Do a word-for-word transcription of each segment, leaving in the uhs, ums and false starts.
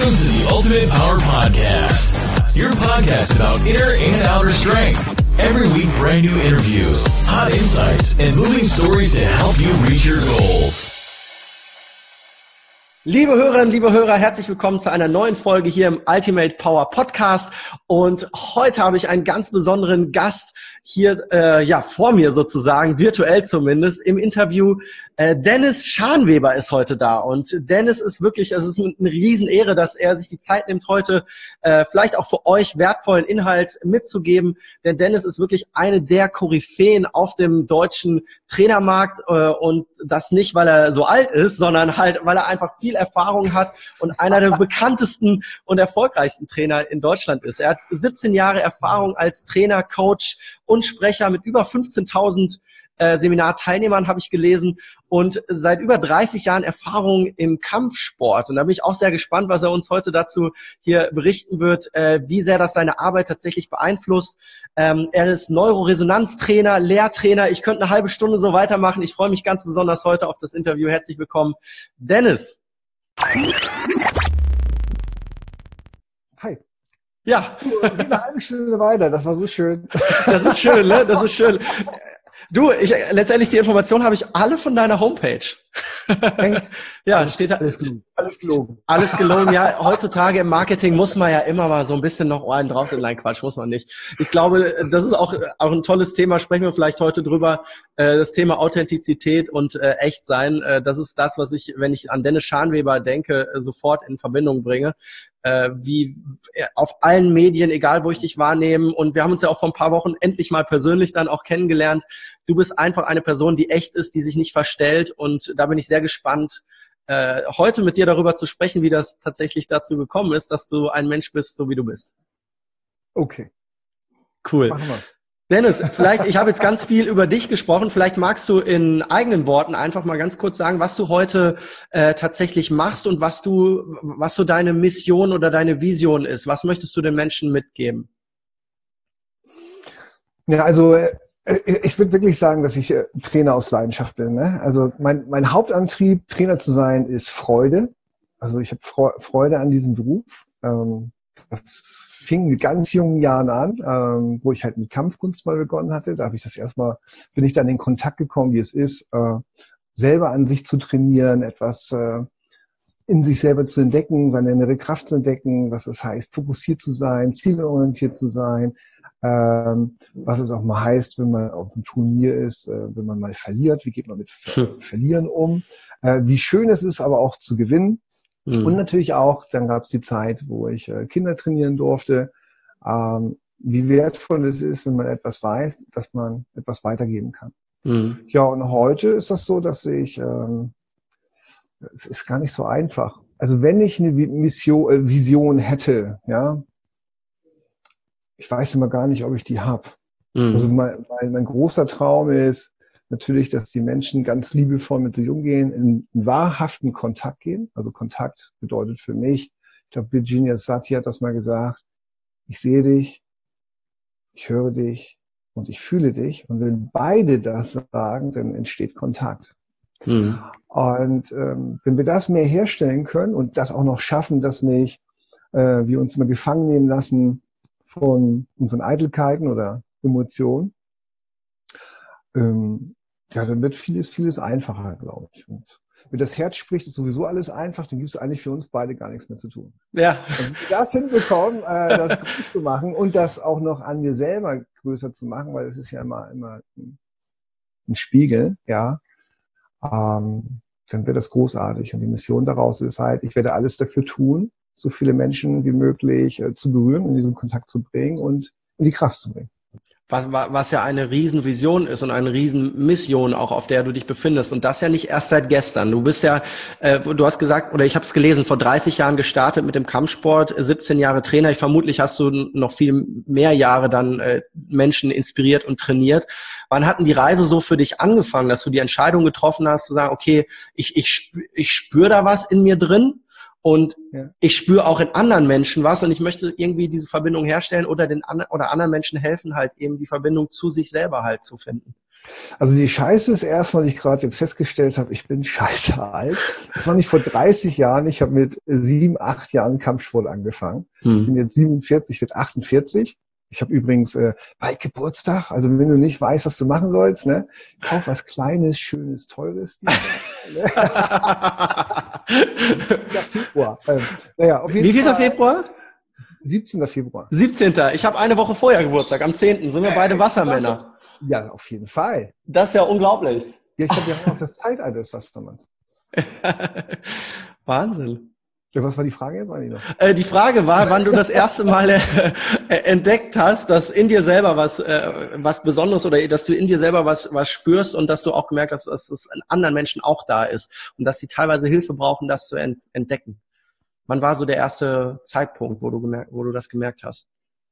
Welcome to the Ultimate Power Podcast, your podcast about inner and outer strength. Every week, brand new interviews, hot insights, and moving stories to help you reach your goals. Liebe Hörerinnen, liebe Hörer, herzlich willkommen zu einer neuen Folge hier im Ultimate Power Podcast. Und heute habe ich einen ganz besonderen Gast hier, äh, ja, vor mir sozusagen, virtuell zumindest, im Interview. Äh, Dennis Scharnweber ist heute da. Und Dennis ist wirklich, es ist eine Riesenehre, dass er sich die Zeit nimmt, heute äh, vielleicht auch für euch wertvollen Inhalt mitzugeben. Denn Dennis ist wirklich eine der Koryphäen auf dem deutschen Trainermarkt. Äh, und das nicht, weil er so alt ist, sondern halt, weil er einfach viel Erfahrung hat und einer der bekanntesten und erfolgreichsten Trainer in Deutschland ist. Er hat siebzehn Jahre Erfahrung als Trainer, Coach und Sprecher mit über fünfzehntausend äh, Seminarteilnehmern, habe ich gelesen, und seit über dreißig Jahren Erfahrung im Kampfsport. Und da bin ich auch sehr gespannt, was er uns heute dazu hier berichten wird, äh, wie sehr das seine Arbeit tatsächlich beeinflusst. Ähm, er ist Neuroresonanztrainer, Lehrtrainer. Ich könnte eine halbe Stunde so weitermachen. Ich freue mich ganz besonders heute auf das Interview. Herzlich willkommen, Dennis. Hi. Ja. Du, eine halbe Stunde weiter, das war so schön. Das ist schön, ne? Das ist schön. Du, ich, letztendlich die Information habe ich alle von deiner Homepage. Echt? Ja, alles, steht da. Alles gelogen. Alles gelogen. Alles gelogen, ja. Heutzutage im Marketing muss man ja immer mal so ein bisschen noch einen draus in Nein, Quatsch, muss man nicht. Ich glaube, das ist auch, auch ein tolles Thema. Sprechen wir vielleicht heute drüber. Äh, das Thema Authentizität und äh, Echtsein. Äh, das ist das, was ich, wenn ich an Dennis Scharnweber denke, äh, sofort in Verbindung bringe. Äh, wie auf allen Medien, egal wo ich dich wahrnehme. Und wir haben uns ja auch vor ein paar Wochen endlich mal persönlich dann auch kennengelernt. Du bist einfach eine Person, die echt ist, die sich nicht verstellt. Und da bin ich sehr gespannt, äh, heute mit dir darüber zu sprechen, wie das tatsächlich dazu gekommen ist, dass du ein Mensch bist, so wie du bist. Okay. Cool. Machen wir. Dennis, vielleicht, ich habe jetzt ganz viel über dich gesprochen, vielleicht magst du in eigenen Worten einfach mal ganz kurz sagen, was du heute äh, tatsächlich machst und was du, was so deine Mission oder deine Vision ist. Was möchtest du den Menschen mitgeben? Ja, also äh, ich würde wirklich sagen, dass ich äh, Trainer aus Leidenschaft bin. Ne? Also mein, mein Hauptantrieb, Trainer zu sein, ist Freude. Also ich habe Freude an diesem Beruf. Ähm, das fing mit ganz jungen Jahren an, ähm, wo ich halt mit Kampfkunst mal begonnen hatte. Da habe ich das erstmal, bin ich dann in Kontakt gekommen, wie es ist, äh, selber an sich zu trainieren, etwas äh, in sich selber zu entdecken, seine innere Kraft zu entdecken, was es heißt, fokussiert zu sein, zielorientiert zu sein, ähm, was es auch mal heißt, wenn man auf einem Turnier ist, äh, wenn man mal verliert, wie geht man mit Ver- Verlieren um, äh, wie schön es ist, aber auch zu gewinnen. Mhm. Und natürlich auch, dann gab es die Zeit, wo ich äh, Kinder trainieren durfte, ähm, wie wertvoll es ist, wenn man etwas weiß, dass man etwas weitergeben kann. Mhm. Ja, und heute ist das so, dass ich, ähm, es ist gar nicht so einfach. Also wenn ich eine Mission, äh, Vision hätte, ja, ich weiß immer gar nicht, ob ich die habe. Mhm. Also mein, mein, mein großer Traum ist natürlich, dass die Menschen ganz liebevoll mit sich umgehen, in, in wahrhaften Kontakt gehen. Also Kontakt bedeutet für mich, ich glaube, Virginia Satir hat das mal gesagt, ich sehe dich, ich höre dich und ich fühle dich. Und wenn beide das sagen, dann entsteht Kontakt. Mhm. Und ähm, wenn wir das mehr herstellen können und das auch noch schaffen, dass nicht äh, wir uns immer gefangen nehmen lassen von unseren Eitelkeiten oder Emotionen, ähm, ja, dann wird vieles, vieles einfacher, glaube ich. Und wenn das Herz spricht, ist sowieso alles einfach, dann gibt es eigentlich für uns beide gar nichts mehr zu tun. Ja. Und wenn wir das hinbekommen, äh, das groß zu machen und das auch noch an mir selber größer zu machen, weil es ist ja immer, immer ein, ein Spiegel, ja, ähm, dann wird das großartig. Und die Mission daraus ist halt, ich werde alles dafür tun, so viele Menschen wie möglich äh, zu berühren, in diesen Kontakt zu bringen und in die Kraft zu bringen. Was, was ja eine Riesenvision ist und eine Riesenmission auch, auf der du dich befindest. Und das ja nicht erst seit gestern. Du bist ja, äh, du hast gesagt, oder ich habe es gelesen, vor dreißig Jahren gestartet mit dem Kampfsport, siebzehn Jahre Trainer. Ich vermutlich hast du noch viel mehr Jahre dann äh, Menschen inspiriert und trainiert. Wann hat denn die Reise so für dich angefangen, dass du die Entscheidung getroffen hast, zu sagen, okay, ich, ich, ich spüre da was in mir drin? Und ja. ich spüre auch in anderen Menschen was und ich möchte irgendwie diese Verbindung herstellen oder den oder anderen Menschen helfen, halt eben die Verbindung zu sich selber halt zu finden. Also die Scheiße ist erstmal, die ich gerade jetzt festgestellt habe, ich bin scheiße alt. Das war nicht vor dreißig Jahren. Ich habe mit sieben, acht Jahren Kampfsport angefangen. Hm. Bin jetzt siebenundvierzig, wird achtundvierzig. Ich habe übrigens äh, bald Geburtstag. Also wenn du nicht weißt, was du machen sollst, ne, kauf was Kleines, Schönes, Teures. Februar. Ähm, naja, auf jeden Wie vielter Fall, Februar? siebzehnter Februar. siebzehnter Ich habe eine Woche vorher Geburtstag, am zehnten Sind wir beide Wassermänner. Ja, auf jeden Fall. Das ist ja unglaublich. Ja, ich glaube, wir haben auch das Zeitalter des Wassermanns. Wahnsinn. Ja, was war die Frage jetzt eigentlich noch? Äh, die Frage war, wann du das erste Mal äh, entdeckt hast, dass in dir selber was äh, was Besonderes oder dass du in dir selber was was spürst und dass du auch gemerkt hast, dass es in anderen Menschen auch da ist und dass sie teilweise Hilfe brauchen, das zu ent- entdecken. Wann war so der erste Zeitpunkt, wo du gemerkt, wo du das gemerkt hast?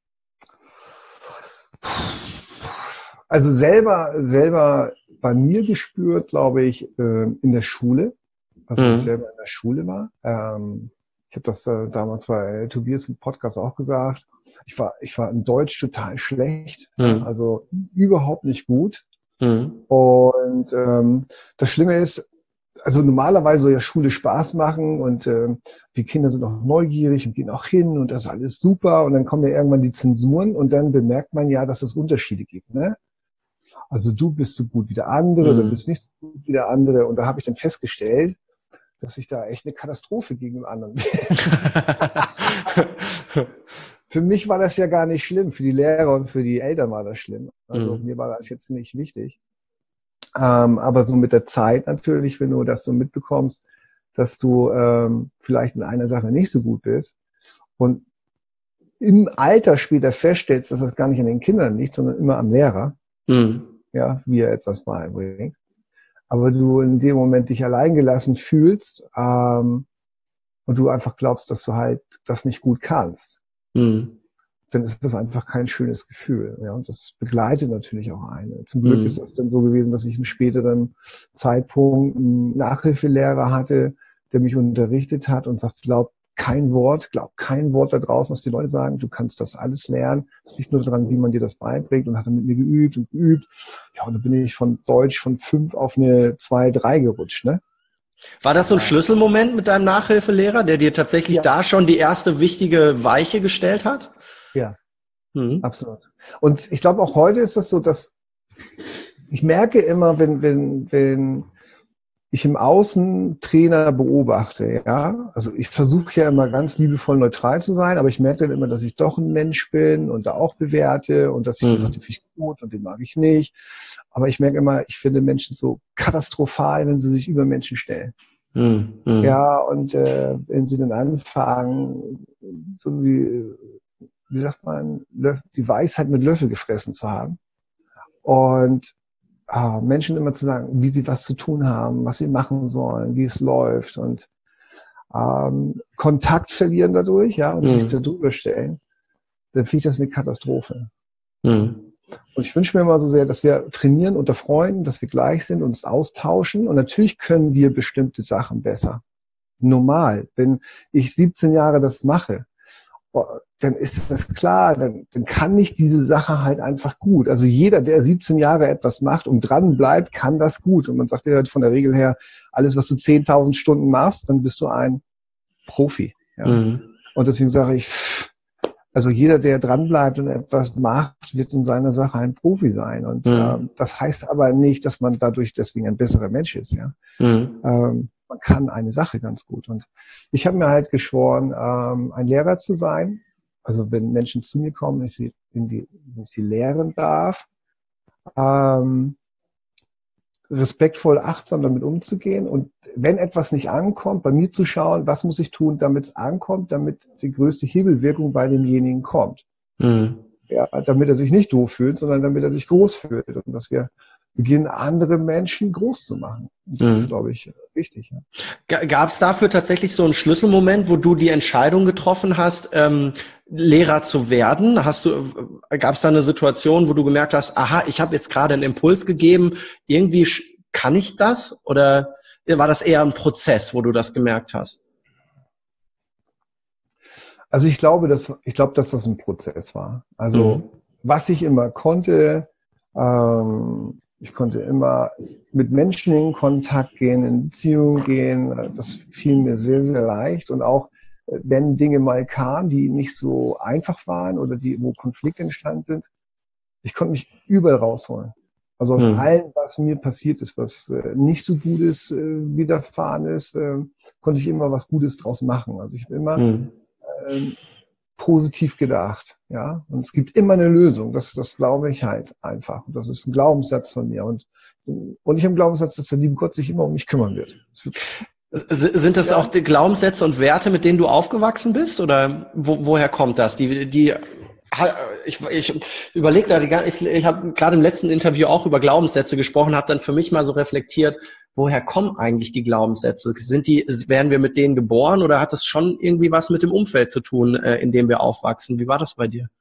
Also selber, selber bei mir gespürt, glaube ich, in der Schule, als mhm. ich selber in der Schule war. Ich habe das damals bei Tobias im Podcast auch gesagt. Ich war, ich war in Deutsch total schlecht, mhm. also überhaupt nicht gut. Mhm. Und ähm, das Schlimme ist, also normalerweise soll ja Schule Spaß machen und äh, die Kinder sind auch neugierig und gehen auch hin und das ist alles super und dann kommen ja irgendwann die Zensuren und dann bemerkt man ja, dass es Unterschiede gibt, ne? Also du bist so gut wie der andere, mhm. du bist nicht so gut wie der andere und da habe ich dann festgestellt, dass ich da echt eine Katastrophe gegen den anderen bin. Für mich war das ja gar nicht schlimm, für die Lehrer und für die Eltern war das schlimm. Also mhm. mir war das jetzt nicht wichtig. Ähm, aber so mit der Zeit natürlich, wenn du das so mitbekommst, dass du ähm, vielleicht in einer Sache nicht so gut bist und im Alter später feststellst, dass das gar nicht an den Kindern liegt, sondern immer am Lehrer, mhm. ja, wie er etwas beibringt. Aber du in dem Moment dich alleingelassen fühlst ähm, und du einfach glaubst, dass du halt das nicht gut kannst. Mhm. Dann ist das einfach kein schönes Gefühl. Ja, und das begleitet natürlich auch einen. Zum Glück mhm. ist es dann so gewesen, dass ich im späteren Zeitpunkt einen Nachhilfelehrer hatte, der mich unterrichtet hat und sagt, glaub kein Wort, glaub kein Wort da draußen, was die Leute sagen. Du kannst das alles lernen. Es liegt nur daran, wie man dir das beibringt und hat dann mit mir geübt und geübt. Ja, und dann bin ich von Deutsch von fünf auf eine zwei, drei gerutscht, ne? War das so ein Schlüsselmoment mit deinem Nachhilfelehrer, der dir tatsächlich ja. da schon die erste wichtige Weiche gestellt hat? Ja, mhm. absolut. Und ich glaube, auch heute ist das so, dass ich merke immer, wenn, wenn, wenn ich im Außen Trainer beobachte, ja, also ich versuche ja immer ganz liebevoll neutral zu sein, aber ich merke dann immer, dass ich doch ein Mensch bin und da auch bewerte und dass ich mhm. dann sage, den finde ich gut und den mag ich nicht. Aber ich merke immer, ich finde Menschen so katastrophal, wenn sie sich über Menschen stellen. Mhm. Ja, und äh, wenn sie dann anfangen, so wie wie sagt man, die Weisheit mit Löffel gefressen zu haben. Und ah, Menschen immer zu sagen, wie sie was zu tun haben, was sie machen sollen, wie es läuft und ähm, Kontakt verlieren dadurch, ja, und mhm. sich da drüber stellen, dann finde ich das eine Katastrophe. Mhm. Und ich wünsche mir immer so sehr, dass wir trainieren unter Freunden, dass wir gleich sind, uns austauschen und natürlich können wir bestimmte Sachen besser. Normal. Wenn ich siebzehn Jahre das mache, dann ist das klar, dann, dann kann ich diese Sache halt einfach gut. Also jeder, der siebzehn Jahre etwas macht und dran bleibt, kann das gut. Und man sagt ja von der Regel her, alles, was du zehntausend Stunden machst, dann bist du ein Profi. Ja? Mhm. Und deswegen sage ich, also jeder, der dran bleibt und etwas macht, wird in seiner Sache ein Profi sein. Und mhm. ähm, das heißt aber nicht, dass man dadurch deswegen ein besserer Mensch ist. Ja. Mhm. Ähm, man kann eine Sache ganz gut. Und ich habe mir halt geschworen, ähm, ein Lehrer zu sein. Also wenn Menschen zu mir kommen, ich sie, in die, ich sie lehren darf, ähm, respektvoll, achtsam damit umzugehen und wenn etwas nicht ankommt, bei mir zu schauen, was muss ich tun, damit es ankommt, damit die größte Hebelwirkung bei demjenigen kommt. Mhm. Ja, damit er sich nicht doof fühlt, sondern damit er sich groß fühlt und dass wir beginnen, andere Menschen groß zu machen. Und das mhm. ist, glaube ich, wichtig. Ja. Gab es dafür tatsächlich so einen Schlüsselmoment, wo du die Entscheidung getroffen hast, ähm, Lehrer zu werden? Hast du, gab es da eine Situation, wo du gemerkt hast, aha, ich habe jetzt gerade einen Impuls gegeben, irgendwie kann ich das? Oder war das eher ein Prozess, wo du das gemerkt hast? Also ich glaube, dass ich glaube, dass das ein Prozess war. Also mhm. was ich immer konnte, ähm, Ich konnte immer mit Menschen in Kontakt gehen, in Beziehungen gehen. Das fiel mir sehr, sehr leicht. Und auch, wenn Dinge mal kamen, die nicht so einfach waren oder die, wo Konflikte entstanden sind, ich konnte mich überall rausholen. Also aus mhm. allem, was mir passiert ist, was äh, nicht so gut ist, äh, widerfahren ist, äh, konnte ich immer was Gutes draus machen. Also ich habe immer mhm. äh, positiv gedacht, ja. Und es gibt immer eine Lösung. Das, das glaube ich halt einfach. Und das ist ein Glaubenssatz von mir. Und, und ich habe einen Glaubenssatz, dass der liebe Gott sich immer um mich kümmern wird. wird Sind das ja. auch die Glaubenssätze und Werte, mit denen du aufgewachsen bist? Oder wo, woher kommt das? Die, die Ich, ich überlege da, die, ich, ich habe gerade im letzten Interview auch über Glaubenssätze gesprochen, habe dann für mich mal so reflektiert, woher kommen eigentlich die Glaubenssätze? Sind die, werden wir mit denen geboren oder hat das schon irgendwie was mit dem Umfeld zu tun, äh, in dem wir aufwachsen? Wie war das bei dir?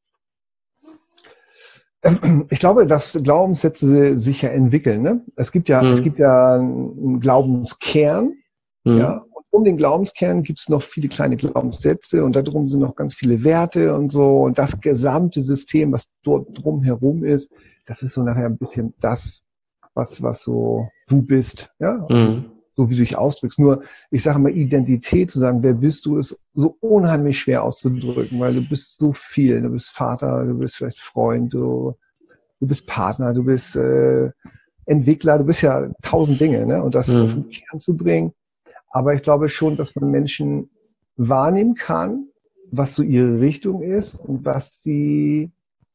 Ich glaube, dass Glaubenssätze sich ja entwickeln. Ne? Es gibt ja, mhm. es gibt ja einen Glaubenskern, mhm. ja. Um den Glaubenskern gibt es noch viele kleine Glaubenssätze und darum sind noch ganz viele Werte und so. Und das gesamte System, was dort drumherum ist, das ist so nachher ein bisschen das, was was so du bist, ja, also, mhm. so wie du dich ausdrückst. Nur, ich sage mal, Identität zu sagen, wer bist du, ist so unheimlich schwer auszudrücken, weil du bist so viel. Du bist Vater, du bist vielleicht Freund, du, du bist Partner, du bist äh, Entwickler, du bist ja tausend Dinge, ne? Und das mhm. auf den Kern zu bringen. Aber ich glaube schon, dass man Menschen wahrnehmen kann, was so ihre Richtung ist und was sie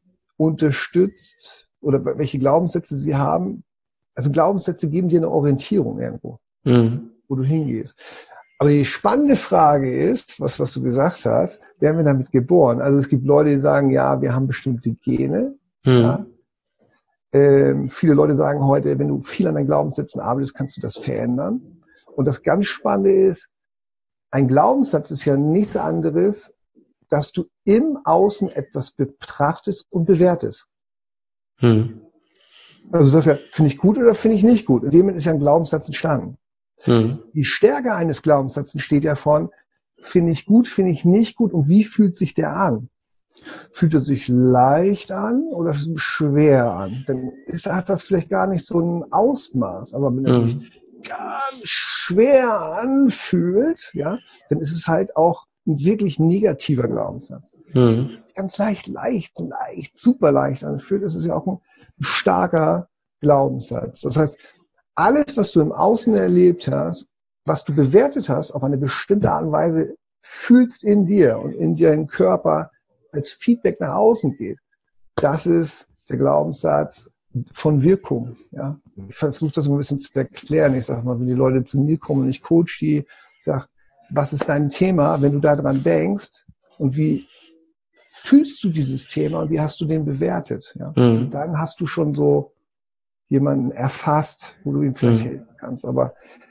unterstützt oder welche Glaubenssätze sie haben. Also Glaubenssätze geben dir eine Orientierung irgendwo, mhm. wo du hingehst. Aber die spannende Frage ist, was, was du gesagt hast, werden wir damit geboren? Also es gibt Leute, die sagen, ja, wir haben bestimmte Gene. Mhm. Ja. Ähm, viele Leute sagen heute, wenn du viel an deinen Glaubenssätzen arbeitest, kannst du das verändern. Und das ganz Spannende ist, ein Glaubenssatz ist ja nichts anderes, dass du im Außen etwas betrachtest und bewertest. Hm. Also das ist ja, finde ich gut oder finde ich nicht gut? In dem Moment ist ja ein Glaubenssatz entstanden. Hm. Die Stärke eines Glaubenssatzes steht ja von, finde ich gut, finde ich nicht gut und wie fühlt sich der an? Fühlt er sich leicht an oder schwer an? Dann ist, hat das vielleicht gar nicht so ein Ausmaß, aber wenn er hm. sich ganz schwer anfühlt, ja, dann ist es halt auch ein wirklich negativer Glaubenssatz. Mhm. Ganz leicht, leicht, leicht, super leicht anfühlt, das ist ja auch ein starker Glaubenssatz. Das heißt, alles, was du im Außen erlebt hast, was du bewertet hast, auf eine bestimmte Art und Weise fühlst in dir und in deinem Körper als Feedback nach außen geht, das ist der Glaubenssatz von Wirkung, ja. Ich versuche das ein bisschen zu erklären. Ich sage mal, wenn die Leute zu mir kommen und ich coach die, ich sage, was ist dein Thema, wenn du daran denkst und wie fühlst du dieses Thema und wie hast du den bewertet, ja. Mhm. Und dann hast du schon so jemanden erfasst, wo du ihm vielleicht mhm. helfen kannst. Aber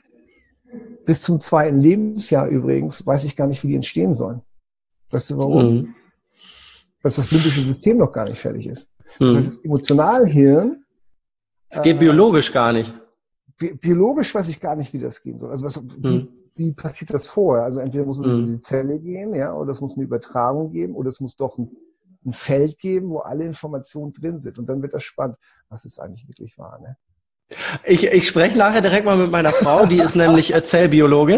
bis zum zweiten Lebensjahr übrigens weiß ich gar nicht, wie die entstehen sollen. Weißt du warum? Mhm. Weil das limbische System noch gar nicht fertig ist. Das heißt, das Emotionalhirn. Es geht äh, biologisch gar nicht. Bi- biologisch weiß ich gar nicht, wie das gehen soll. Also was, wie, hm. wie passiert das vorher? Also entweder muss es hm. in die Zelle gehen, ja, oder es muss eine Übertragung geben, oder es muss doch ein, ein Feld geben, wo alle Informationen drin sind. Und dann wird das spannend. Was ist eigentlich wirklich wahr, ne? Ich, ich spreche nachher direkt mal mit meiner Frau, die ist nämlich äh, Zellbiologin.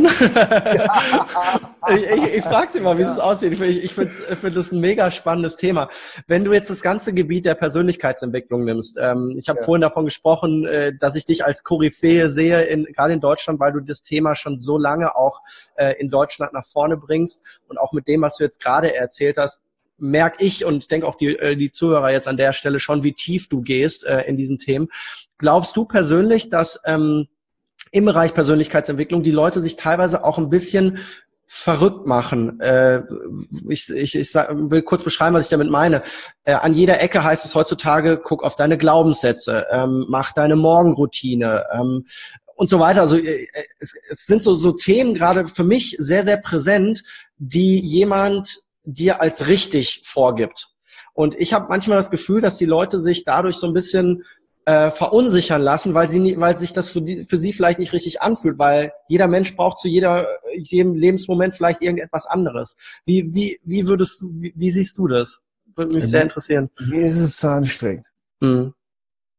ich ich, ich frage sie mal, wie ja. es aussieht. Ich, ich finde find das ein mega spannendes Thema. Wenn du jetzt das ganze Gebiet der Persönlichkeitsentwicklung nimmst, ähm, ich habe ja. vorhin davon gesprochen, äh, dass ich dich als Koryphäe sehe, in, gerade in Deutschland, weil du das Thema schon so lange auch äh, in Deutschland nach vorne bringst und auch mit dem, was du jetzt gerade erzählt hast, merke ich und ich denke auch die, die Zuhörer jetzt an der Stelle schon, wie tief du gehst äh, in diesen Themen. Glaubst du persönlich, dass ähm, im Bereich Persönlichkeitsentwicklung die Leute sich teilweise auch ein bisschen verrückt machen? Äh, ich ich, ich sag, will kurz beschreiben, was ich damit meine. Äh, an jeder Ecke heißt es heutzutage, guck auf deine Glaubenssätze, ähm, mach deine Morgenroutine, ähm, und so weiter. Also es, es sind so, so Themen gerade für mich sehr, sehr präsent, die jemand dir als richtig vorgibt. Und ich habe manchmal das Gefühl, dass die Leute sich dadurch so ein bisschen äh, verunsichern lassen, weil sie nie, weil sich das für, die, für sie vielleicht nicht richtig anfühlt, weil jeder Mensch braucht zu jeder, jedem Lebensmoment vielleicht irgendetwas anderes. Wie, wie, wie würdest du, wie, wie siehst du das? Würde mich sehr interessieren. Mir ist es zu anstrengend. Mhm.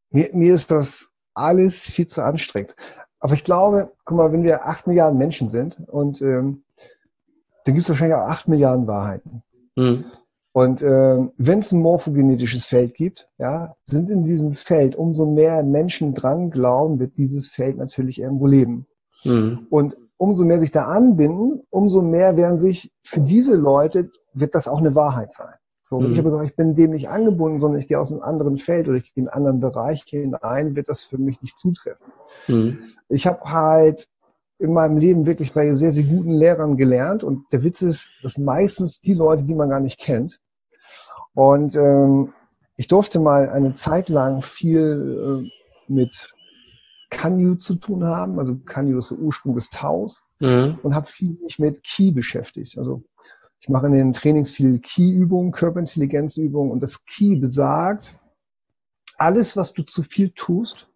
mir, mir ist das alles viel zu anstrengend. Aber ich glaube, guck mal, wenn wir acht Milliarden Menschen sind und ähm, dann gibt es wahrscheinlich auch acht Milliarden Wahrheiten. Mhm. Und ähm, wenn es ein morphogenetisches Feld gibt, ja, sind in diesem Feld umso mehr Menschen dran glauben, wird dieses Feld natürlich irgendwo leben. Mhm. Und umso mehr sich da anbinden, umso mehr werden sich für diese Leute, wird das auch eine Wahrheit sein. So, wenn mhm. ich aber sage, ich bin dem nicht angebunden, sondern ich gehe aus einem anderen Feld oder ich gehe in einen anderen Bereich hinein, wird das für mich nicht zutreffen. Mhm. Ich habe halt in meinem Leben wirklich bei sehr, sehr guten Lehrern gelernt und der Witz ist, dass meistens die Leute, die man gar nicht kennt. Und ähm, ich durfte mal eine Zeit lang viel äh, mit Kanyu zu tun haben, also Kanyu ist der Ursprung des Taus mhm. und habe viel mich mit Ki beschäftigt. Also ich mache in den Trainings viel Ki-Übungen, Körperintelligenzübungen und das Ki besagt, alles, was du zu viel tust,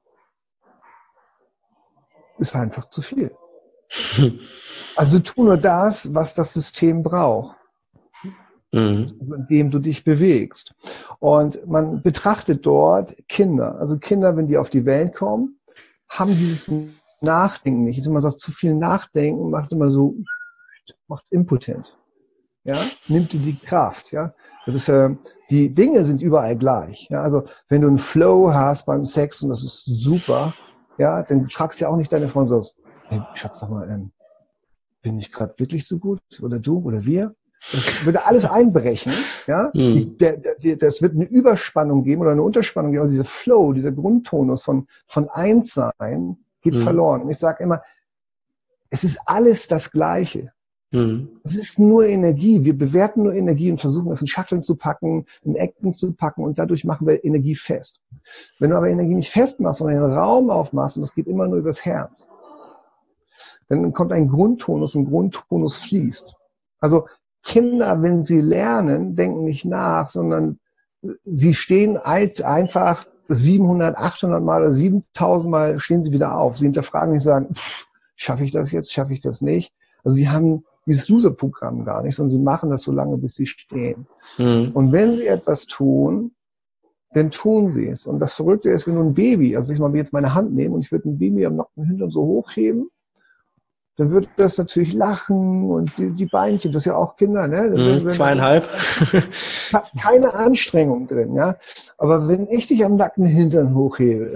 ist einfach zu viel. Also tu nur das, was das System braucht. Mhm. Also indem du dich bewegst. Und man betrachtet dort Kinder. Also Kinder, wenn die auf die Welt kommen, haben dieses Nachdenken nicht. Ich sag mal, das zu viel Nachdenken macht immer so, macht impotent. Ja, nimmt dir die Kraft, ja. Das ist, äh, die Dinge sind überall gleich, ja. Also, wenn du einen Flow hast beim Sex und das ist super, ja, dann fragst du ja auch nicht deine Frau und sagst, hey, Schatz, sag mal, ähm, bin ich gerade wirklich so gut? Oder du oder wir? Das würde alles einbrechen, ja. Mhm. Die, der, der, das wird eine Überspannung geben oder eine Unterspannung geben. Also dieser Flow, dieser Grundtonus von, von Einssein geht mhm. verloren. Und ich sage immer, es ist alles das Gleiche. Mhm. Es ist nur Energie. Wir bewerten nur Energie und versuchen es in Schachteln zu packen, in Ecken zu packen und dadurch machen wir Energie fest. Wenn du aber Energie nicht festmachst, sondern einen Raum aufmachst und das geht immer nur übers Herz, dann kommt ein Grundtonus, ein Grundtonus fließt. Also Kinder, wenn sie lernen, denken nicht nach, sondern sie stehen alt einfach siebenhundert, achthundert Mal oder siebentausend Mal stehen sie wieder auf. Sie hinterfragen nicht, sagen, schaffe ich das jetzt, schaffe ich das nicht? Also sie haben dieses Loser-Programm gar nicht, sondern sie machen das so lange, bis sie stehen. Mhm. Und wenn sie etwas tun, dann tun sie es. Und das Verrückte ist, wenn du ein Baby, also ich mal jetzt meine Hand nehmen und ich würde ein Baby am nackten Hintern so hochheben, dann würde das natürlich lachen und die, die Beinchen, das ist ja auch Kinder, ne? Mhm, zweieinhalb. Keine Anstrengung drin, ja. Aber wenn ich dich am nackten Hintern hochhebe,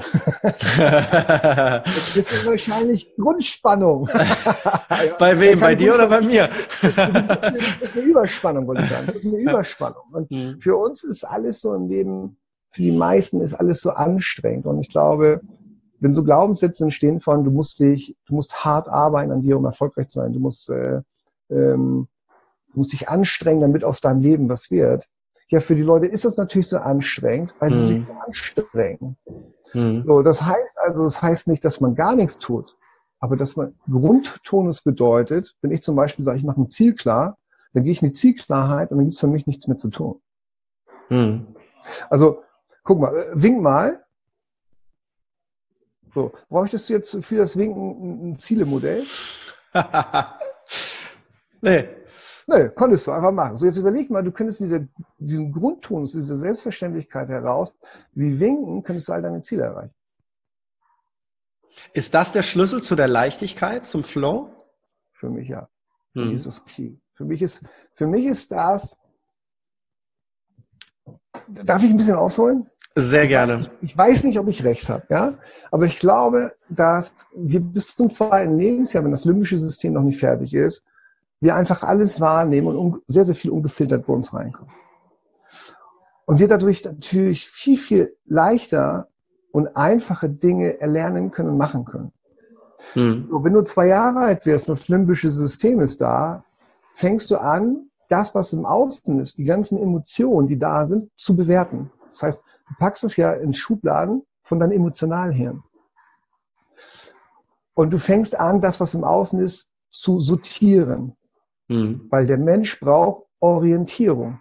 das ist wahrscheinlich Grundspannung. Bei wem? Bei dir oder bei mir? Das ist, eine, das ist eine Überspannung, wollte ich sagen. Das ist eine Überspannung. Und mhm. für uns ist alles so im Leben, für die meisten ist alles so anstrengend. Und ich glaube, wenn so Glaubenssätze entstehen von, du musst dich, du musst hart arbeiten an dir, um erfolgreich zu sein, du musst, äh, ähm, du musst dich anstrengen, damit aus deinem Leben was wird. Ja, für die Leute ist das natürlich so anstrengend, weil sie hm. sich anstrengen. Hm. So, das heißt also, das heißt nicht, dass man gar nichts tut, aber dass man Grundtonus bedeutet, wenn ich zum Beispiel sage, ich mache ein Ziel klar, dann gehe ich in die Zielklarheit und dann gibt es für mich nichts mehr zu tun. Hm. Also, guck mal, wink mal. So, bräuchtest du jetzt für das Winken ein Zielemodell? Nee. Nee, konntest du einfach machen. So, jetzt überleg mal, du könntest diese, diesen Grundtonus, diese Selbstverständlichkeit heraus, wie winken, könntest du all deine Ziele erreichen. Ist das der Schlüssel zu der Leichtigkeit, zum Flow? Für mich ja. Für hm. mich ist das Key. Für mich ist, für mich ist das, darf ich ein bisschen ausholen? Sehr gerne. Ich, ich weiß nicht, ob ich recht habe, ja, aber ich glaube, dass wir bis zum zweiten Lebensjahr, wenn das limbische System noch nicht fertig ist, wir einfach alles wahrnehmen und sehr, sehr viel ungefiltert bei uns reinkommen. Und wir dadurch natürlich viel, viel leichter und einfache Dinge erlernen können und machen können. Hm. So, wenn du zwei Jahre alt wirst, das limbische System ist da, fängst du an, das, was im Außen ist, die ganzen Emotionen, die da sind, zu bewerten. Das heißt, du packst es ja in Schubladen von deinem Emotionalhirn. Und du fängst an, das, was im Außen ist, zu sortieren. Mhm. Weil der Mensch braucht Orientierung.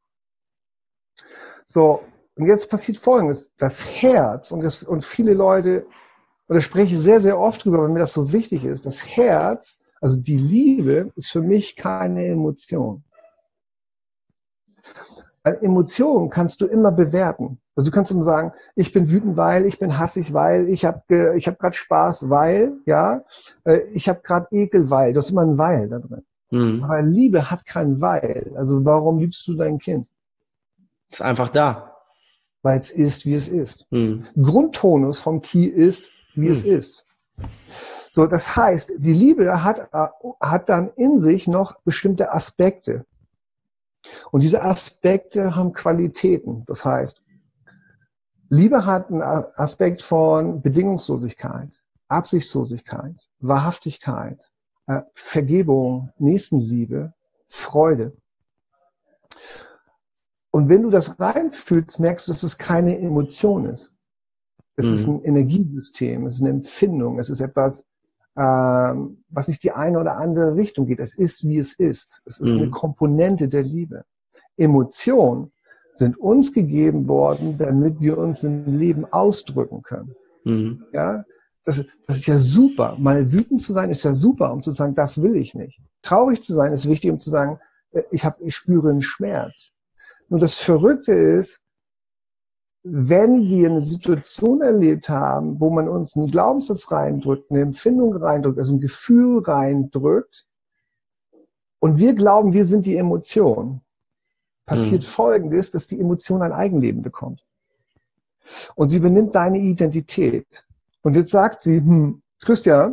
So, und jetzt passiert Folgendes. Das Herz, und, das, und viele Leute, und da spreche ich sehr, sehr oft drüber, weil mir das so wichtig ist, das Herz, also die Liebe, ist für mich keine Emotion. Eine Emotion kannst du immer bewerten. Also du kannst immer sagen, ich bin wütend, weil, ich bin hassig, weil, ich habe ich hab gerade Spaß, weil, ja, ich habe gerade Ekel, weil. Das ist immer ein Weil da drin. Mhm. Aber Liebe hat kein Weil. Also warum liebst du dein Kind? Ist einfach da. Weil es ist, wie es ist. Mhm. Grundtonus vom Ki ist, wie mhm. es ist. So, das heißt, die Liebe hat, hat dann in sich noch bestimmte Aspekte. Und diese Aspekte haben Qualitäten. Das heißt, Liebe hat einen Aspekt von Bedingungslosigkeit, Absichtslosigkeit, Wahrhaftigkeit, äh, Vergebung, Nächstenliebe, Freude. Und wenn du das reinfühlst, merkst du, dass es keine Emotion ist. Es mhm. ist ein Energiesystem, es ist eine Empfindung, es ist etwas, ähm, was nicht die eine oder andere Richtung geht. Es ist, wie es ist. Es ist mhm. eine Komponente der Liebe. Emotion sind uns gegeben worden, damit wir uns im Leben ausdrücken können. Mhm. Ja, das, das ist ja super. Mal wütend zu sein ist ja super, um zu sagen, das will ich nicht. Traurig zu sein ist wichtig, um zu sagen, ich, hab, ich spüre einen Schmerz. Nur das Verrückte ist, wenn wir eine Situation erlebt haben, wo man uns einen Glaubenssatz reindrückt, eine Empfindung reindrückt, also ein Gefühl reindrückt, und wir glauben, wir sind die Emotion, passiert mhm. Folgendes, dass die Emotion ein Eigenleben bekommt. Und sie benimmt deine Identität. Und jetzt sagt sie, hm, Christian,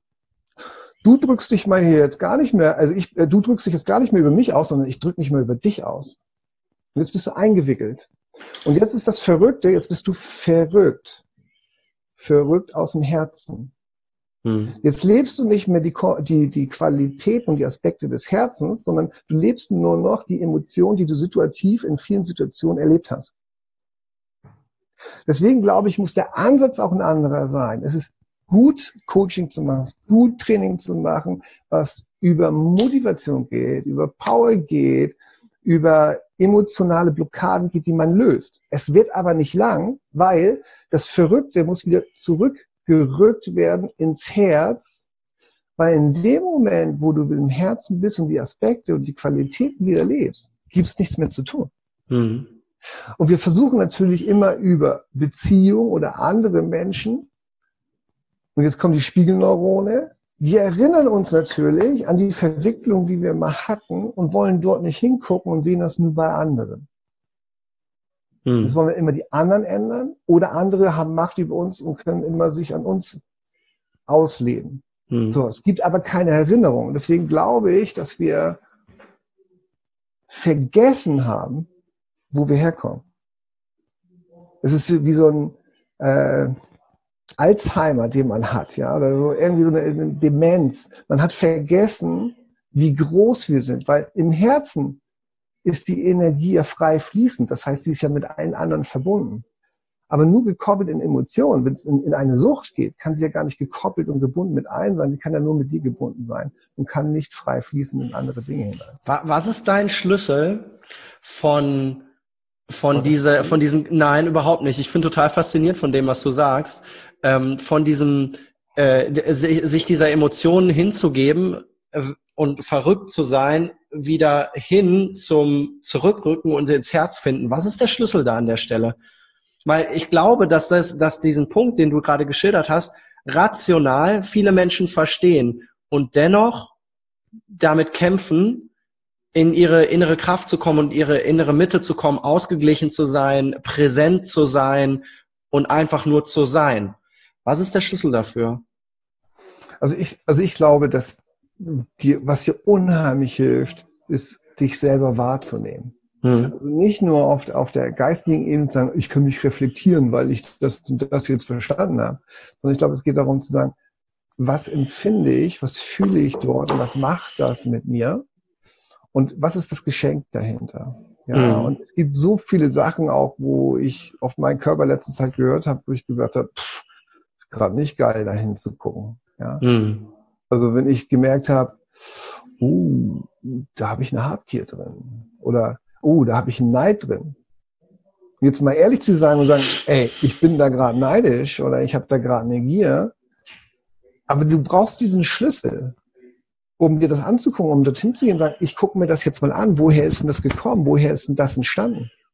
du drückst dich mal hier jetzt gar nicht mehr, also ich, du drückst dich jetzt gar nicht mehr über mich aus, sondern ich drücke mich mal über dich aus. Und jetzt bist du eingewickelt. Und jetzt ist das Verrückte, jetzt bist du verrückt. Verrückt aus dem Herzen. Hm. Jetzt lebst du nicht mehr die, die, die Qualitäten und die Aspekte des Herzens, sondern du lebst nur noch die Emotionen, die du situativ in vielen Situationen erlebt hast. Deswegen glaube ich, muss der Ansatz auch ein anderer sein. Es ist gut, Coaching zu machen, es ist gut, Training zu machen, was über Motivation geht, über Power geht, über emotionale Blockaden geht, die man löst. Es wird aber nicht lang, weil das Verrückte muss wieder zurückgerückt werden ins Herz, weil in dem Moment, wo du im Herzen bist und die Aspekte und die Qualitäten wieder lebst, gibt es nichts mehr zu tun. Mhm. Und wir versuchen natürlich immer über Beziehung oder andere Menschen, und jetzt kommen die Spiegelneurone, die erinnern uns natürlich an die Verwicklung, die wir mal hatten und wollen dort nicht hingucken und sehen das nur bei anderen. Hm. Jetzt wollen wir immer die anderen ändern oder andere haben Macht über uns und können immer sich an uns ausleben. Hm. So, es gibt aber keine Erinnerung. Deswegen glaube ich, dass wir vergessen haben, wo wir herkommen. Es ist wie so ein äh, Alzheimer, den man hat, ja, oder so irgendwie so eine, eine Demenz. Man hat vergessen, wie groß wir sind, weil im Herzen ist die Energie ja frei fließend. Das heißt, die ist ja mit allen anderen verbunden. Aber nur gekoppelt in Emotionen, wenn es in, in eine Sucht geht, kann sie ja gar nicht gekoppelt und gebunden mit allen sein. Sie kann ja nur mit dir gebunden sein und kann nicht frei fließen in andere Dinge hinein. Was ist dein Schlüssel von Von dieser, von diesem, nein, überhaupt nicht. Ich bin total fasziniert von dem, was du sagst. Ähm, von diesem, äh, sich dieser Emotionen hinzugeben äh, und verrückt zu sein, wieder hin zum Zurückrücken und ins Herz finden. Was ist der Schlüssel da an der Stelle? Weil ich glaube, dass das, dass diesen Punkt, den du gerade geschildert hast, rational viele Menschen verstehen und dennoch damit kämpfen, in ihre innere Kraft zu kommen und ihre innere Mitte zu kommen, ausgeglichen zu sein, präsent zu sein und einfach nur zu sein. Was ist der Schlüssel dafür? Also ich, also ich glaube, dass dir, was dir unheimlich hilft, ist, dich selber wahrzunehmen. Hm. Also nicht nur auf, auf der geistigen Ebene zu sagen, ich kann mich reflektieren, weil ich das, das jetzt verstanden habe, sondern ich glaube, es geht darum zu sagen, was empfinde ich, was fühle ich dort und was macht das mit mir? Und was ist das Geschenk dahinter? Ja, mhm. Und es gibt so viele Sachen auch, wo ich auf meinen Körper letzte Zeit gehört habe, wo ich gesagt habe, pff, ist gerade nicht geil, da hinzugucken. Ja? Mhm. Also wenn ich gemerkt habe, uh, da habe ich eine Habgier drin. Oder, uh, da habe ich einen Neid drin. Jetzt mal ehrlich zu sein und sagen, ey, ich bin da gerade neidisch oder ich habe da gerade eine Gier. Aber du brauchst diesen Schlüssel, um dir das anzugucken, um dorthin zu gehen und sagen, ich gucke mir das jetzt mal an, woher ist denn das gekommen, woher ist denn das entstanden?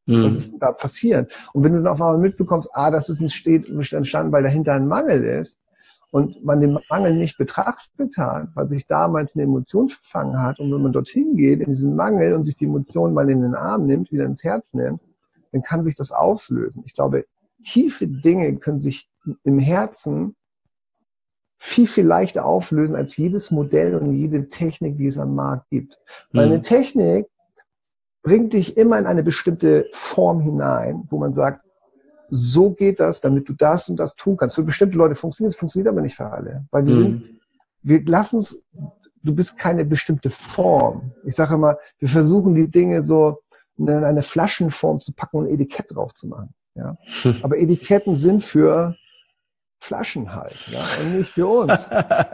Mhm. Was ist denn da passiert? Und wenn du noch mal mitbekommst, ah, das ist entsteht, entstanden, weil dahinter ein Mangel ist und man den Mangel nicht betrachtet hat, weil sich damals eine Emotion verfangen hat und wenn man dorthin geht, in diesen Mangel und sich die Emotion mal in den Arm nimmt, wieder ins Herz nimmt, dann kann sich das auflösen. Ich glaube, tiefe Dinge können sich im Herzen viel, viel leichter auflösen als jedes Modell und jede Technik, die es am Markt gibt. Weil eine Technik bringt dich immer in eine bestimmte Form hinein, wo man sagt, so geht das, damit du das und das tun kannst. Für bestimmte Leute funktioniert es, funktioniert aber nicht für alle. Weil wir sind, wir lassen es, du bist keine bestimmte Form. Ich sage immer, wir versuchen die Dinge so in eine Flaschenform zu packen und ein Etikett drauf zu machen. Ja? Aber Etiketten sind für Flaschen halt, ja, und nicht für uns.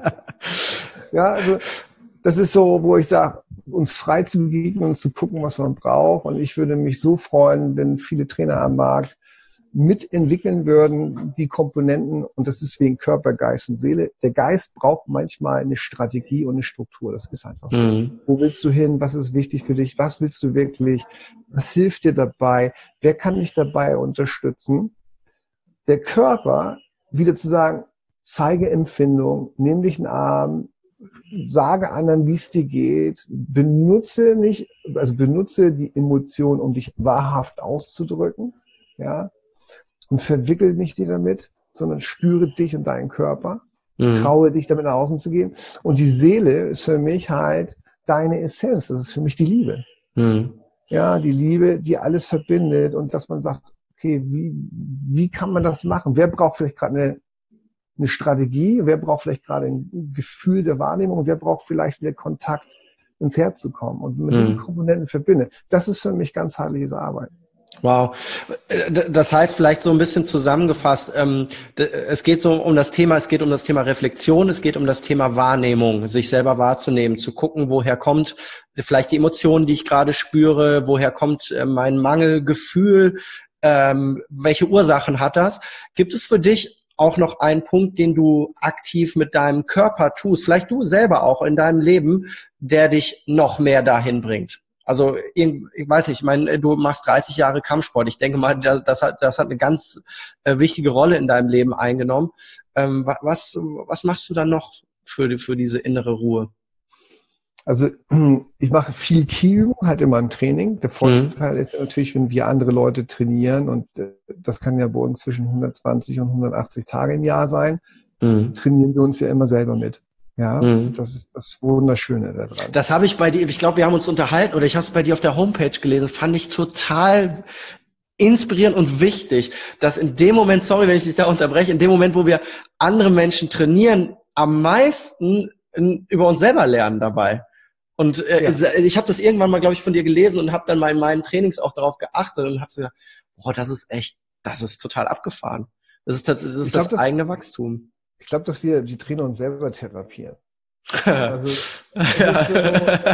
Ja, also das ist so, wo ich sage, uns frei zu begegnen, uns zu gucken, was man braucht. Und ich würde mich so freuen, wenn viele Trainer am Markt mitentwickeln würden, die Komponenten, und das ist wegen Körper, Geist und Seele. Der Geist braucht manchmal eine Strategie und eine Struktur. Das ist einfach so. Mhm. Wo willst du hin? Was ist wichtig für dich? Was willst du wirklich? Was hilft dir dabei? Wer kann dich dabei unterstützen? Der Körper, wieder zu sagen, zeige Empfindung, nimm dich in den Arm, sage anderen, wie es dir geht, benutze nicht, also benutze die Emotion, um dich wahrhaft auszudrücken, ja, und verwickel nicht dich damit, sondern spüre dich und deinen Körper, mhm. traue dich damit nach außen zu gehen. Und die Seele ist für mich halt deine Essenz, das ist für mich die Liebe. Mhm. Ja, die Liebe, die alles verbindet und dass man sagt, okay, wie, wie kann man das machen? Wer braucht vielleicht gerade eine, eine Strategie? Wer braucht vielleicht gerade ein Gefühl der Wahrnehmung? Wer braucht vielleicht wieder Kontakt, ins Herz zu kommen? Und wenn man mhm. diese Komponenten verbindet, das ist für mich ganz heiliges Arbeiten. Wow. Das heißt, vielleicht so ein bisschen zusammengefasst, ähm, es geht so um das Thema, es geht um das Thema Reflexion, es geht um das Thema Wahrnehmung, sich selber wahrzunehmen, zu gucken, woher kommt vielleicht die Emotion, die ich gerade spüre, woher kommt äh, mein Mangelgefühl, ähm, welche Ursachen hat das? Gibt es für dich auch noch einen Punkt, den du aktiv mit deinem Körper tust, vielleicht du selber auch in deinem Leben, der dich noch mehr dahin bringt? Also ich weiß nicht, ich meine, du machst dreißig Jahre Kampfsport. Ich denke mal, das hat, das hat eine ganz äh, wichtige Rolle in deinem Leben eingenommen. Ähm, was, was machst du dann noch für, für diese innere Ruhe? Also ich mache viel Key-Übung halt in meinem Training. Der Vorteil mhm. ist natürlich, wenn wir andere Leute trainieren, und äh, das kann ja bei uns zwischen hundertzwanzig und hundertachtzig Tage im Jahr sein, mhm. trainieren wir uns ja immer selber mit. Ja, mhm. das ist das Wunderschöne daran. Das habe ich bei dir, ich glaube, wir haben uns unterhalten, oder ich habe es bei dir auf der Homepage gelesen, fand ich total inspirierend und wichtig, dass in dem Moment, sorry, wenn ich dich da unterbreche, in dem Moment, wo wir andere Menschen trainieren, am meisten in, über uns selber lernen dabei. Und äh, ja. ich habe das irgendwann mal, glaube ich, von dir gelesen und habe dann mal in meinen Trainings auch darauf geachtet und habe so gedacht, boah, das ist echt, das ist total abgefahren. Das ist das, das, ist glaub, das, das eigene Wachstum. Ich glaube, dass wir die Trainer uns selber therapieren. Also, das ist so,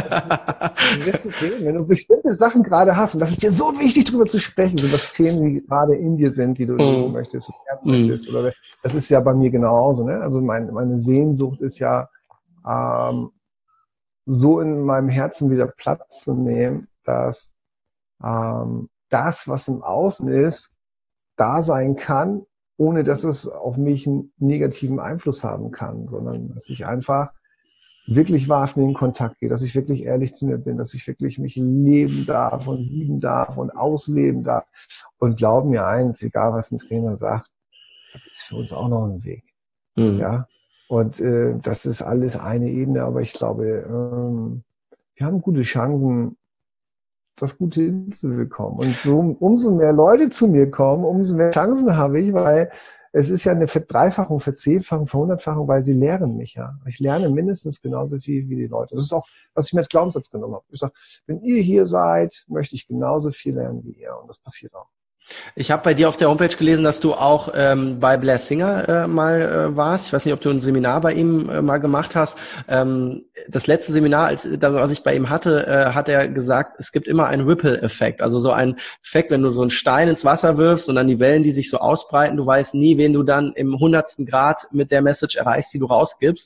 das ist, sehen, wenn du bestimmte Sachen gerade hast, und das ist dir so wichtig, darüber zu sprechen, sind das Themen, die gerade in dir sind, die du lösen mm. möchtest, mm. möchtest oder, das ist ja bei mir genauso, ne? Also mein, meine Sehnsucht ist ja, ähm, so in meinem Herzen wieder Platz zu nehmen, dass ähm, das, was im Außen ist, da sein kann, ohne dass es auf mich einen negativen Einfluss haben kann, sondern dass ich einfach wirklich wahrhaft in den Kontakt gehe, dass ich wirklich ehrlich zu mir bin, dass ich wirklich mich leben darf und lieben darf und ausleben darf. Und glaub mir eins, egal was ein Trainer sagt, das ist für uns auch noch ein Weg. Mhm. Ja. Und äh, das ist alles eine Ebene, aber ich glaube, ähm, wir haben gute Chancen, das Gute hinzubekommen. Und so, umso mehr Leute zu mir kommen, umso mehr Chancen habe ich, weil es ist ja eine Verdreifachung, Verzehnfachung, Verhundertfachung, weil sie lehren mich ja. Ich lerne mindestens genauso viel wie die Leute. Das ist auch, was ich mir als Glaubenssatz genommen habe. Ich sage, wenn ihr hier seid, möchte ich genauso viel lernen wie ihr. Und das passiert auch. Ich habe bei dir auf der Homepage gelesen, dass du auch ähm, bei Blair Singer äh, mal äh, warst. Ich weiß nicht, ob du ein Seminar bei ihm äh, mal gemacht hast. Ähm, das letzte Seminar, als, was ich bei ihm hatte, äh, hat er gesagt, es gibt immer einen Ripple-Effekt. Also so ein Effekt, wenn du so einen Stein ins Wasser wirfst und dann die Wellen, die sich so ausbreiten, du weißt nie, wen du dann im hundertsten Grad mit der Message erreichst, die du rausgibst.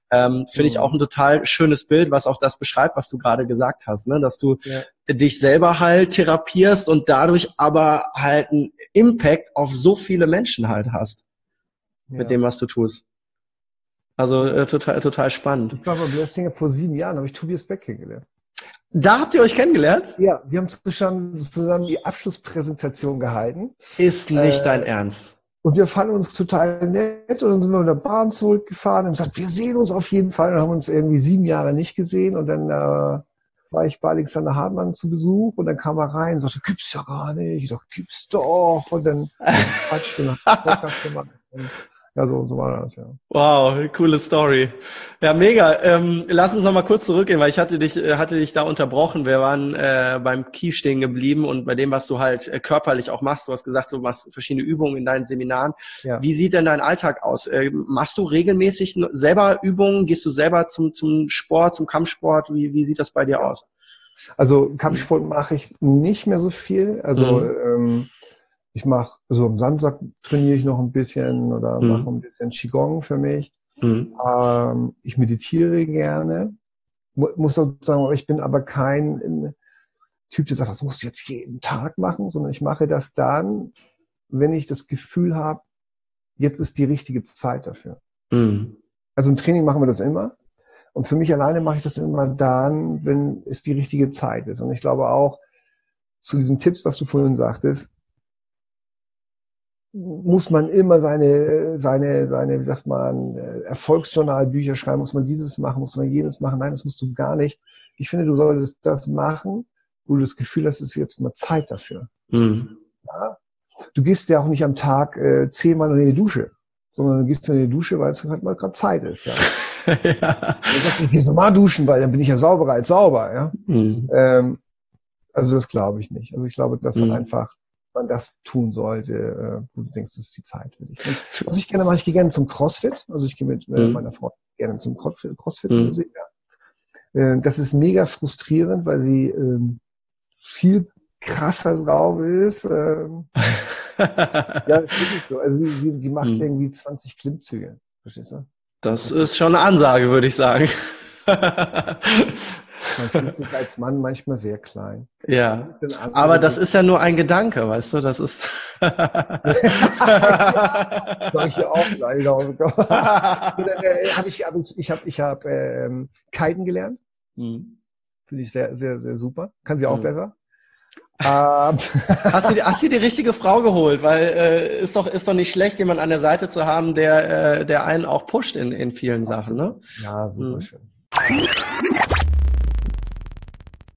Ähm, Finde ich auch ein total schönes Bild, was auch das beschreibt, was du gerade gesagt hast, ne? Dass du ja. dich selber halt therapierst und dadurch aber halt einen Impact auf so viele Menschen halt hast ja. mit dem, was du tust. Also äh, total, total spannend. Ich war bei Blessing vor sieben Jahren, habe ich Tobias Beck kennengelernt. Da habt ihr euch kennengelernt? Ja, wir haben zusammen, zusammen die Abschlusspräsentation gehalten. Ist nicht äh, dein Ernst. Und wir fanden uns total nett und dann sind wir mit der Bahn zurückgefahren und haben gesagt, wir sehen uns auf jeden Fall und haben uns irgendwie sieben Jahre nicht gesehen und dann äh, war ich bei Alexander Hartmann zu Besuch und dann kam er rein und sagte, gibt's ja gar nicht. Ich sag, gibt's doch. Und dann quatscht und hat Podcast gemacht. Und ja, so, so war das, ja. Wow, coole Story. Ja, mega. Ähm, lass uns noch mal kurz zurückgehen, weil ich hatte dich, hatte dich da unterbrochen. Wir waren äh, beim Key stehen geblieben und bei dem, was du halt äh, körperlich auch machst. Du hast gesagt, du machst verschiedene Übungen in deinen Seminaren. Ja. Wie sieht denn dein Alltag aus? Äh, machst du regelmäßig selber Übungen? Gehst du selber zum, zum Sport, zum Kampfsport? Wie, wie sieht das bei dir aus? Also Kampfsport mache ich nicht mehr so viel. Also mhm. ähm, ich mache, also am Samstag trainiere ich noch ein bisschen oder mhm. mache ein bisschen Qigong für mich. Mhm. Ähm, ich meditiere gerne. Muss sozusagen, ich bin aber kein Typ, der sagt, das musst du jetzt jeden Tag machen, sondern ich mache das dann, wenn ich das Gefühl habe, jetzt ist die richtige Zeit dafür. Mhm. Also im Training machen wir das immer. Und für mich alleine mache ich das immer dann, wenn es die richtige Zeit ist. Und ich glaube auch, zu diesen Tipps, was du vorhin sagtest, muss man immer seine, seine, seine, wie sagt man, Erfolgsjournalbücher schreiben, muss man dieses machen, muss man jenes machen. Nein, das musst du gar nicht. Ich finde, du solltest das machen, wo du das Gefühl hast, es ist jetzt mal Zeit dafür. Mhm. Ja? Du gehst ja auch nicht am Tag äh, zehnmal in die Dusche, sondern du gehst in die Dusche, weil es halt mal gerade Zeit ist. Ja. Ja. Du sagst, ich gehe so mal duschen, weil dann bin ich ja sauberer als sauber. Ja. Mhm. Ähm, also das glaube ich nicht. Also ich glaube, dass dann mhm. einfach man das tun sollte, wo du denkst, das ist die Zeit für dich. Und was ich gerne mache, ich gehe gerne zum CrossFit. Also ich gehe mit mhm. meiner Frau gerne zum CrossFit-Musik. Mhm. Das ist mega frustrierend, weil sie ähm, viel krasser drauf ist. Ähm, ja, das ist wirklich so. Also sie, sie, sie macht mhm. irgendwie zwanzig Klimmzüge. Verstehst du? Das ist schon eine Ansage, würde ich sagen. Man fühlt sich als Mann manchmal sehr klein. Ja, aber das ist ja nur ein Gedanke, weißt du, das ist... Sag ich ja auch leider. hab ich hab ich, ich habe ich hab, ähm, Kiten gelernt. Mhm. Finde ich sehr, sehr, sehr super. Kann sie auch mhm. besser. hast, du die, hast du die richtige Frau geholt? Weil äh, ist doch ist doch nicht schlecht, jemanden an der Seite zu haben, der, äh, der einen auch pusht in, in vielen Sachen, ne? Ja, super mhm. schön.